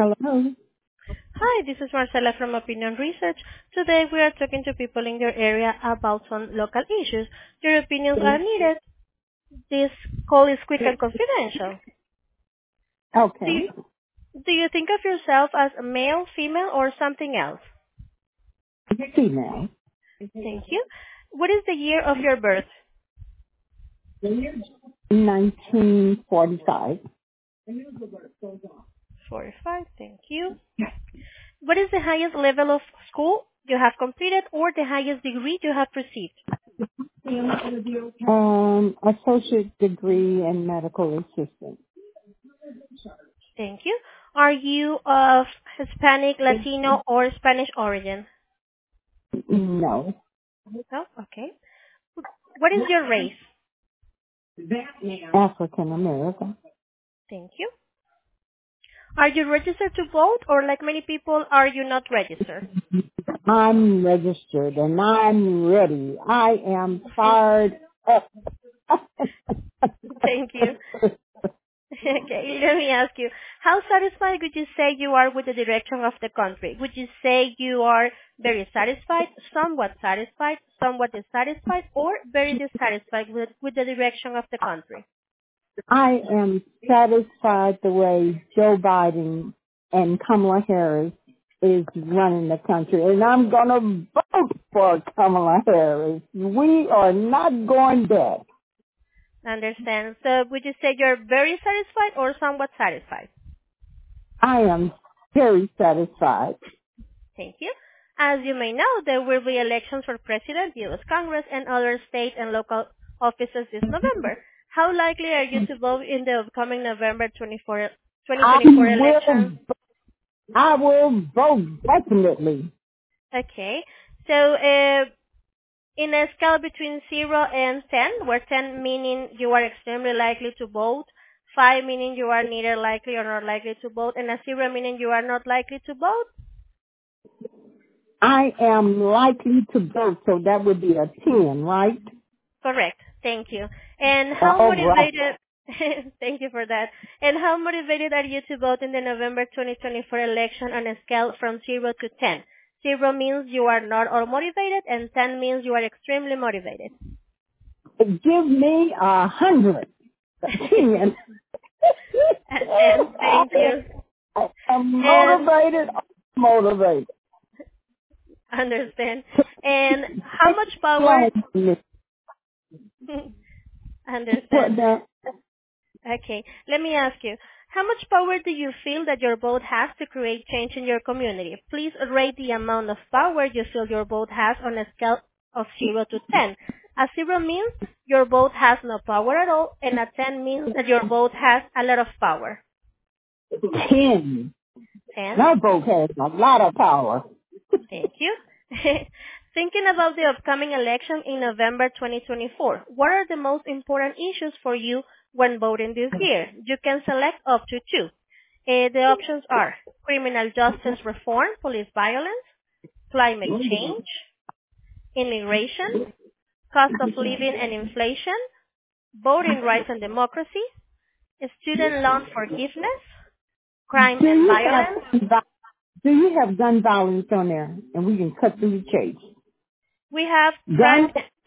Hello. Hi, this is Marcela from Opinion Research. Today we are talking to people in your area about some local issues. Your opinions are needed. This call is quick and confidential. Do Okay. you, do you think of yourself as a male, female, or something else? Female. Thank you. What is the year of your birth? 1945. 45, thank you. What is the highest level of school you have completed or the highest degree you have received? Associate degree in medical assistant. Thank you. Are you of Hispanic, Latino, or Spanish origin? No. No? Okay. What is your race? African American. Thank you. Are you registered to vote or like many people are you not registered? I'm registered and I'm ready. I am fired up. Thank you. Okay, let me ask you, how satisfied would you say you are with the direction of the country? Would you say you are very satisfied, somewhat dissatisfied, or very dissatisfied with the direction of the country? I am satisfied the way Joe Biden and Kamala Harris is running the country. And I'm going to vote for Kamala Harris. We are not going back. Understand. So would you say you're very satisfied or somewhat satisfied? I am very satisfied. Thank you. As you may know, there will be elections for President, U.S. Congress, and other state and local offices this November. How likely are you to vote in the upcoming November 2024 election? I will vote definitely. Okay. So, in a scale between 0 and 10, where 10 meaning you are extremely likely to vote, 5 meaning you are neither likely or not likely to vote, and a 0 meaning you are not likely to vote, I am likely to vote, so that would be a 10, right? correct. Thank you. And how All right. motivated, thank you for that. And how motivated are you to vote in the November 2024 election on a scale from 0 to 10? 0 means you are not all motivated and 10 means you are extremely motivated. Give me 100. 10. And thank you. I'm And motivated. understand. And how much power, understand. Okay, let me ask you, how much power do you feel that your vote has to create change in your community? Please rate the amount of power you feel your vote has on a scale of 0 to 10. A 0 means your vote has no power at all, and a 10 means that your vote has a lot of power. 10. 10? My vote has a lot of power. Thank you. Thinking about the upcoming election in November 2024, what are the most important issues for you when voting this year? You can select up to 2. The options are criminal justice reform, police violence, climate change, immigration, cost of living and inflation, voting rights and democracy, student loan forgiveness, crime and violence. Do you have gun violence on there? And we can cut through the chase. We have crime,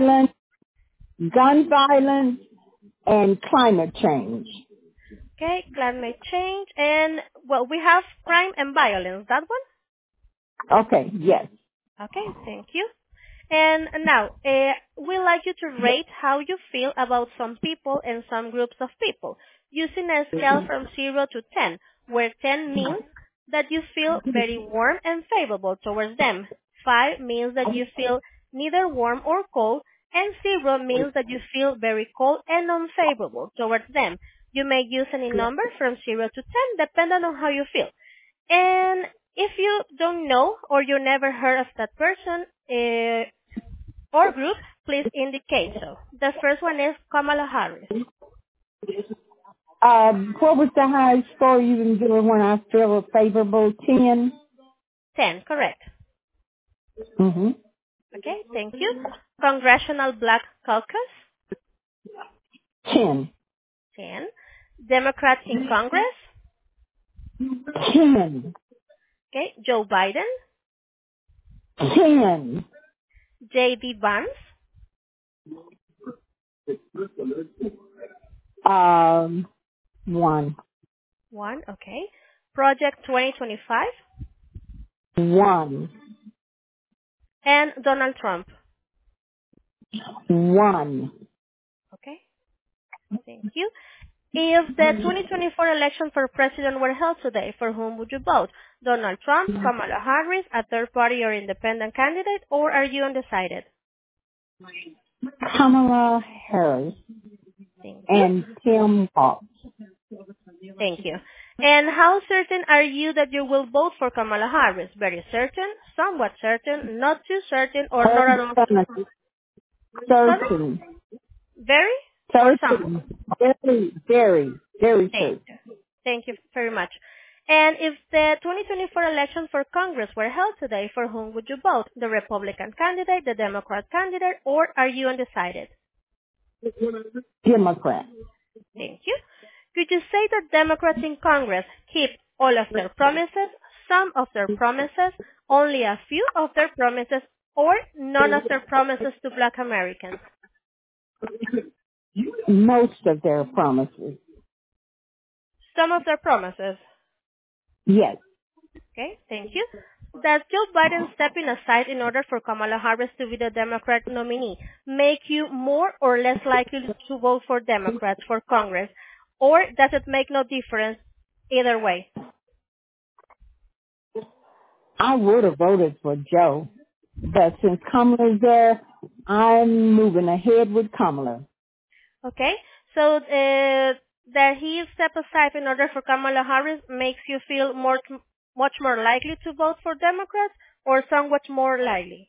Gun violence, and climate change. okay, climate change, and, well, we have crime and violence. That one? Okay, yes. Okay, thank you. And now, we'd like you to rate how you feel about some people and some groups of people, using a scale from 0 to 10, where 10 means that you feel very warm and favorable towards them. 5 means that you feel neither warm or cold, and 0 means that you feel very cold and unfavorable towards them. You may use any number from 0 to 10, depending on how you feel. And if you don't know or you never heard of that person or group, please indicate so. The first one is Kamala Harris. What was the highest score you can give when I feel favorable? 10? 10, correct. Mm-hmm. Okay, thank you. Congressional Black Caucus. 10. 10. Democrats in Congress. 10. Okay. Joe Biden, 10. J.D. Vance, Um, 1. 1. Okay. Project 2025, 1. and Donald Trump. 1. Okay. Thank you. If the 2024 election for president were held today, for whom would you vote? Donald Trump, Kamala Harris, a third party or independent candidate, or are you undecided? Kamala Harris Thank you. and Tim Walz. Thank you. And how certain are you that you will vote for Kamala Harris? Very certain, somewhat certain, not too certain, or not at all? Sorry? Certain. Very or somewhat? Certain. Very, very, very Thank certain. you. Thank you very much. And if the 2024 election for Congress were held today, for whom would you vote? The Republican candidate, the Democrat candidate, or are you undecided? Democrat. Thank you. Could you say that Democrats in Congress keep all of their promises, some of their promises, only a few of their promises, or none of their promises to Black Americans? Most of their promises. Some of their promises. Yes. Okay, thank you. Does Joe Biden stepping aside in order for Kamala Harris to be the Democrat nominee make you more or less likely to vote for Democrats for Congress? Or does it make no difference either way? I would have voted for Joe, but since Kamala's there, I'm moving ahead with Kamala. Okay, so that he step aside in order for Kamala Harris makes you feel much more likely to vote for Democrats or somewhat more likely?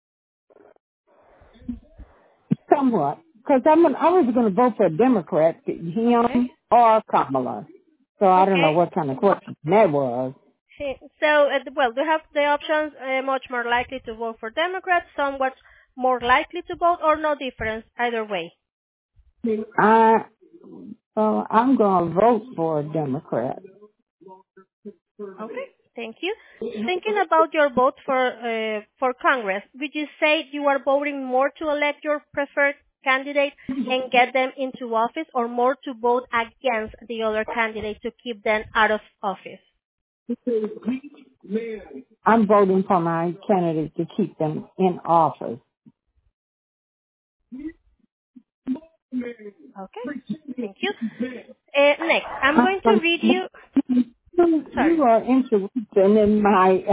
Somewhat. Because I was going to vote for a Democrat, Okay. him or Kamala. So I don't know Okay. what kind of question that was. So, well, we have the options much more likely to vote for Democrats, somewhat more likely to vote, or no difference either way. I'm going to vote for a Democrat. Okay, thank you. Thinking about your vote for Congress, would you say you are voting more to elect your preferred candidate and get them into office, or more to vote against the other candidate to keep them out of office? I'm voting for my candidate to keep them in office. Okay, thank you. Next, I'm going to read you. Sorry. You are interrupting in my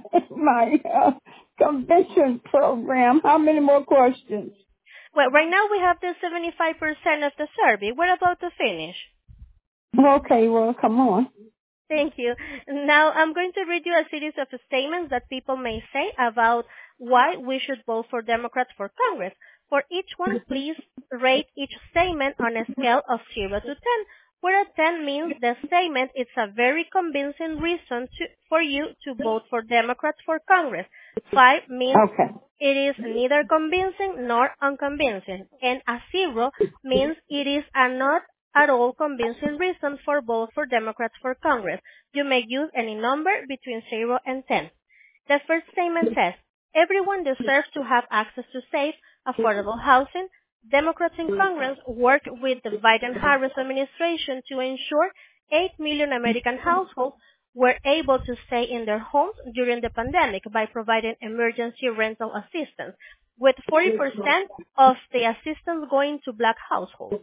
convention program. How many more questions? Well, right now we have the 75% of the survey. We're about to finish. Okay, well, come on. Thank you. Now I'm going to read you a series of statements that people may say about why we should vote for Democrats for Congress. For each one, please rate each statement on a scale of 0 to 10, where a 10 means the statement is a very convincing reason for you to vote for Democrats for Congress. 5 means Okay. it is neither convincing nor unconvincing, and a 0 means it is a not at all convincing reason for vote for Democrats for Congress. You may use any number between 0 and 10. The first statement says, everyone deserves to have access to safe, affordable housing. Democrats in Congress worked with the Biden-Harris administration to ensure 8 million American households were able to stay in their homes during the pandemic by providing emergency rental assistance, with 40% of the assistance going to Black households.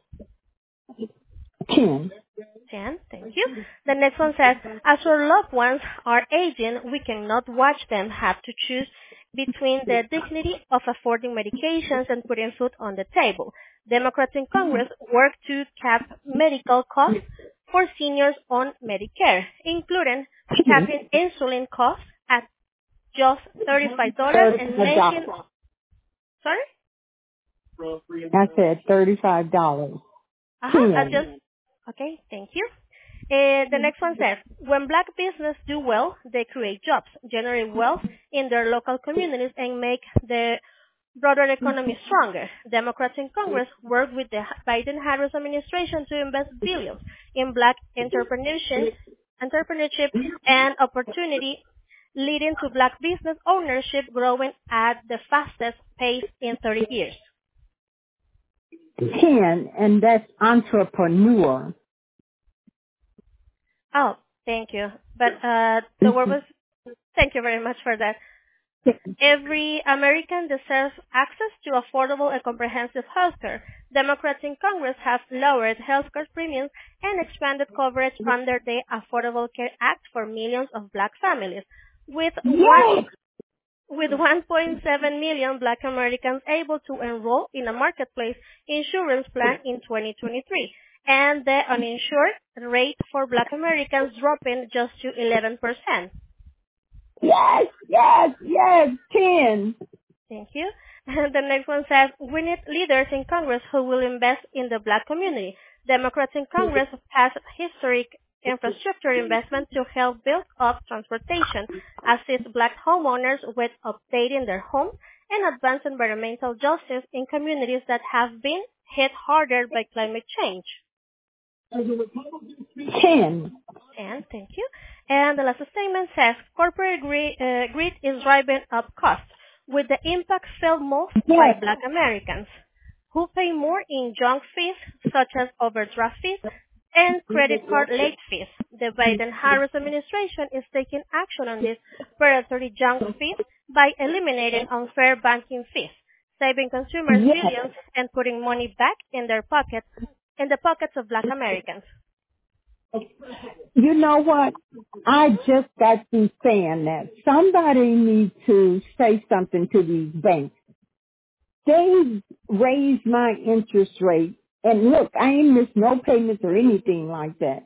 10. 10, thank you. The next one says, as our loved ones are aging, we cannot watch them have to choose between the dignity of affording medications and putting food on the table. Democrats in Congress work to cap medical costs for seniors on Medicare, including capping insulin costs at just $35 and making, sorry? I said $35. Okay, thank you. The next one says, when Black business do well, they create jobs, generate wealth in their local communities, and make the broader economy stronger. Democrats in Congress work with the Biden-Harris administration to invest billions in Black entrepreneurship entrepreneurship, and opportunity, leading to Black business ownership growing at the fastest pace in 30 years. 10, and that's entrepreneur. Oh, thank you. But the word was, thank you very much for that. Every American deserves access to affordable and comprehensive health care. Democrats in Congress have lowered health care premiums and expanded coverage under the Affordable Care Act for millions of Black families, with Yes! with 1.7 million Black Americans able to enroll in a marketplace insurance plan in 2023, and the uninsured rate for Black Americans dropping just to 11%. Yes, yes, yes, 10. Thank you. And the next one says, we need leaders in Congress who will invest in the Black community. Democrats in Congress passed historic infrastructure investment to help build up transportation, assist Black homeowners with updating their homes, and advance environmental justice in communities that have been hit harder by climate change. 10. And thank you. And the last statement says, corporate greed is driving up costs, with the impact felt most by Black Americans, who pay more in junk fees, such as overdraft fees and credit card late fees. The Biden-Harris administration is taking action on these predatory junk fees by eliminating unfair banking fees, saving consumers billions and putting money back in their pockets, in the pockets of Black Americans. You know what? I just got through saying that. Somebody needs to say something to these banks. They raised my interest rate, and look, I ain't missed no payments or anything like that.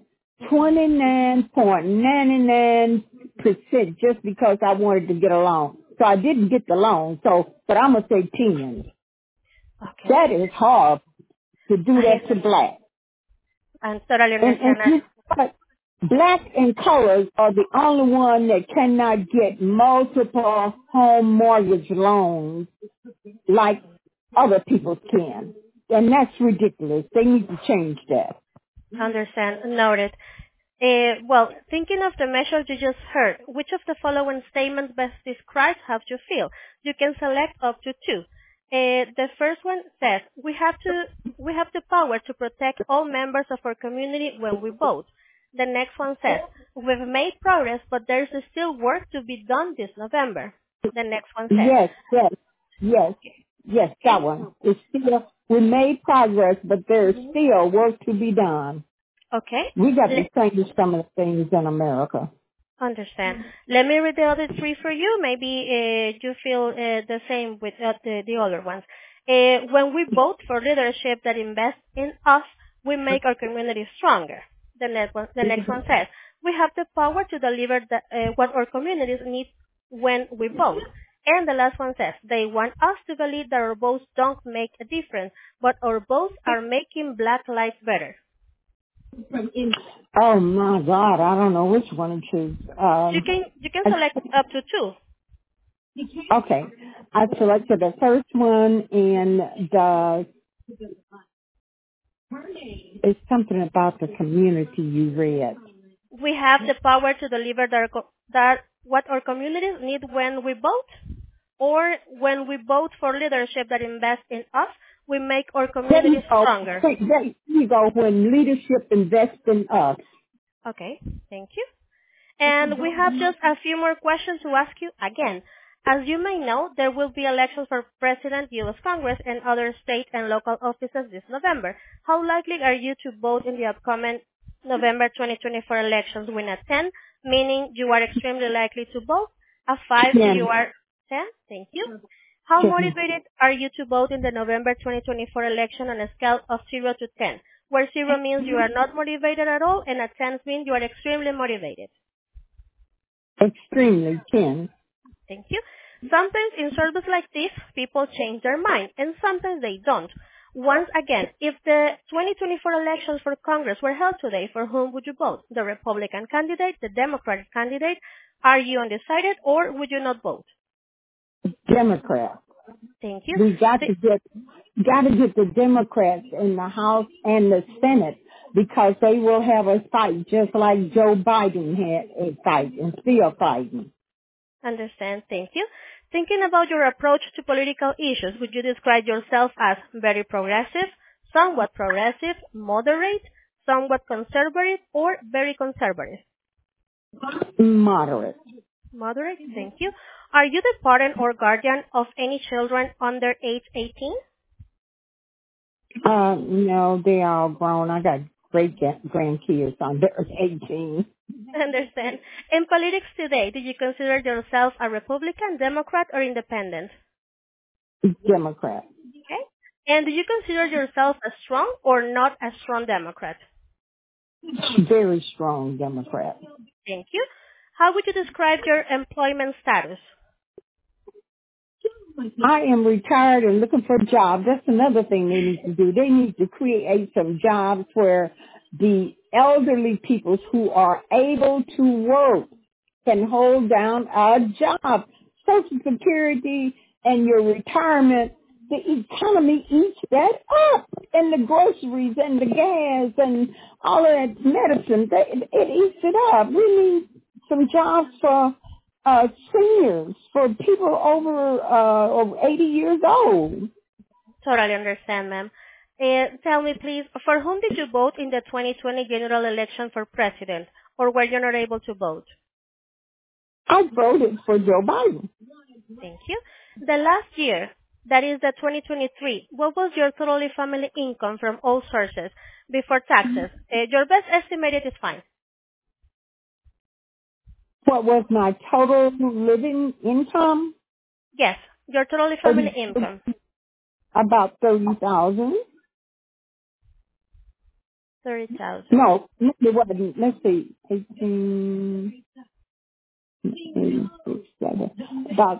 29.99% just because I wanted to get a loan. So I didn't get the loan, but I'm going to say 10. Okay. That is hard to do that to Black. I'm totally understand. But Black and colors are the only one that cannot get multiple home mortgage loans like other people can. And that's ridiculous. They need to change that. Understand. Noted. Well, thinking of the measures you just heard, which of the following statements best describes how you feel? You can select up to 2. The first one says, we have the power to protect all members of our community when we vote. The next one says, we've made progress, but there's still work to be done this November. The next one says, Yes, that one. It's still, we made progress, but there's still work to be done. Okay. We got to change some of the things in America. Understand. Let me read the other 3 for you. Maybe you feel the same with the other ones. When we vote for leadership that invests in us, we make our community stronger. The next one says, we have the power to deliver what our communities need when we vote. And the last one says, they want us to believe that our votes don't make a difference, but our votes are making Black lives better. Oh my God, I don't know which one to choose. You can select up to 2. Okay, I selected the first one, and it's something about the community you read. We have the power to deliver that what our communities need when we vote, or when we vote for leadership that invests in us, we make our communities stronger. There you go, when leadership invests in us. Okay, thank you. And we have just a few more questions to ask you again. As you may know, there will be elections for President, U.S. Congress, and other state and local offices this November. How likely are you to vote in the upcoming November 2024 elections? When a 10, meaning you are extremely likely to vote. A 5, you are 10. Thank you. How motivated are you to vote in the November 2024 election on a scale of 0 to 10, where 0 means you are not motivated at all, and a 10 means you are extremely motivated? Extremely, 10. Thank you. Sometimes in surveys like this, people change their mind, and sometimes they don't. Once again, if the 2024 elections for Congress were held today, for whom would you vote? The Republican candidate, the Democratic candidate? Are you undecided, or would you not vote? Democrat. Thank you. We got to get the Democrats in the House and the Senate because they will have us fight just like Joe Biden had a fight and still fighting. Understand. Thank you. Thinking about your approach to political issues, would you describe yourself as very progressive, somewhat progressive, moderate, somewhat conservative, or very conservative? Moderate. Moderate. Thank you. Are you the parent or guardian of any children under age 18? No, they are all grown. I got great grandkids under 18. Understand. In politics today, do you consider yourself a Republican, Democrat, or Independent? Democrat. Okay. And do you consider yourself a strong or not a strong Democrat? Very strong Democrat. Thank you. How would you describe your employment status? I am retired and looking for a job. That's another thing they need to do. They need to create some jobs where the elderly people who are able to work can hold down a job. Social Security and your retirement, the economy eats that up. And the groceries and the gas and all of that medicine, it eats it up. We need some jobs for seniors, for people over 80 years old. Totally understand, ma'am. Tell me, please, for whom did you vote in the 2020 general election for president, or were you not able to vote? I voted for Joe Biden. Thank you. The last year, that is the 2023, what was your total family income from all sources before taxes? Your best estimated is fine. What was my total living income? Yes, your total family income. About 30,000. 30,000. No, it wasn't. Let's see, 18, 86, 7, about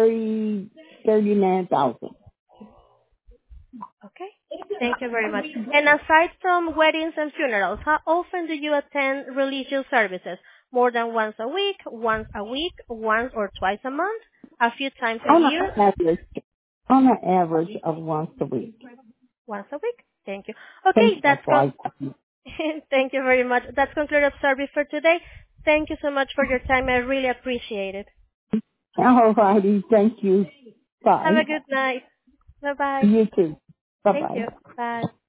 39,000. Okay. Thank you very much. And aside from weddings and funerals, how often do you attend religious services? More than once a week, once or twice a month, a few times a year? On an average of once a week. Once a week. Thank you. Okay, thank you very much. That's concluded survey for today. Thank you so much for your time. I really appreciate it. All righty. Thank you. Bye. Have a good night. Bye-bye. You too. Bye-bye. Thank you. Bye.